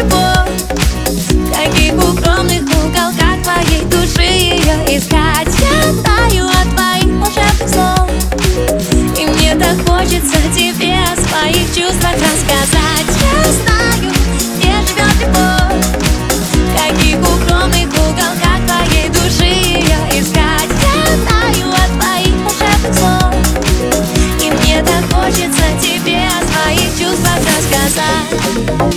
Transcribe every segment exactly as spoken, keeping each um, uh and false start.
любовь? В каких укромных уголках твоей души ее искать? Я таю от твоих волшебных слов, и мне так хочется тебе о своих чувствах рассказать. Я знаю, где живет любовь, в каких укромных уголках твоей души ее искать. Я таю от твоих волшебных слов, и мне так хочется тебе о своих чувствах рассказать.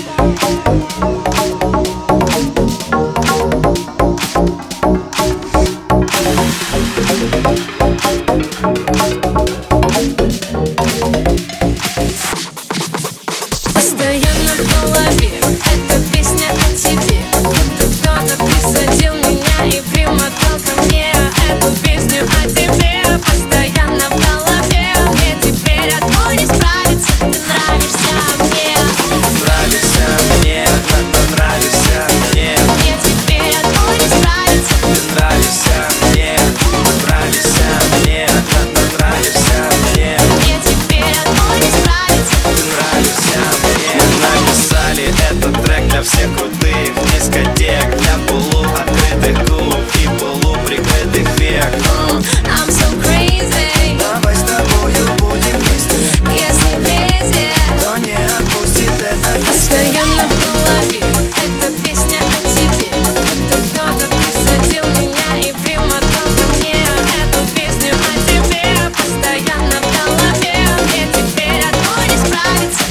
Постоянно в голове эта песня о тебе. Кто-то присадил меня и примотал ко мне эту песню о тебе. Постоянно в голове, мне теперь одной не справиться. Ты нравишься мне, нравишься мне, нравишься мне. мне теперь одной не справиться. Ты нравишься мне, нравишься мне, нравишься мне. Мне теперь одной не справиться. Ты нравишься мне. Написали этот трек для всех крутых дискотек, для полуоткрытых губ и полуприкрытых век. I'm so crazy, Давай с тобою будем вместе, если crazy. но не отпустит это. Постоянно в голове эта песня о тебе. Кто-то присадил меня и примотал ко мне эту песню о тебе. Постоянно в голове, мне теперь одной не справиться.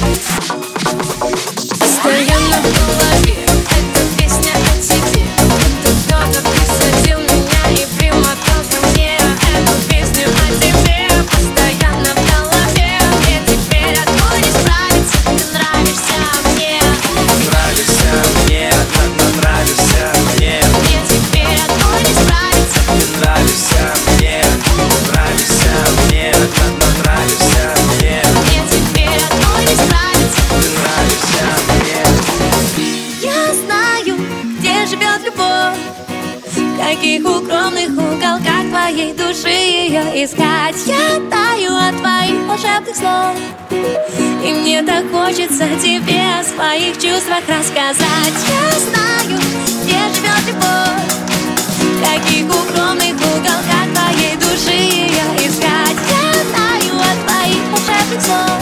Постоянно в голове эта песня о тебе. Кто-то присадил меня и примотал ко мне эту песню о тебе. Постоянно в голове, мне теперь одной не справиться. Ты нравишься мне, Нравишься мне, нравишься мне. мне теперь одной не справиться. Ты нравишься мне, нравишься мне, нравишься мне. Мне теперь одной не справиться. Ты нравишься мне. Я знаю, где живет любовь, в каких укромных уголках твоей души ее искать. Я таю от твоих волшебных слов, и мне так хочется тебе о своих чувствах рассказать. Я знаю, где живет любовь, в каких укромных уголках твоей души ее искать. Я таю от твоих волшебных слов,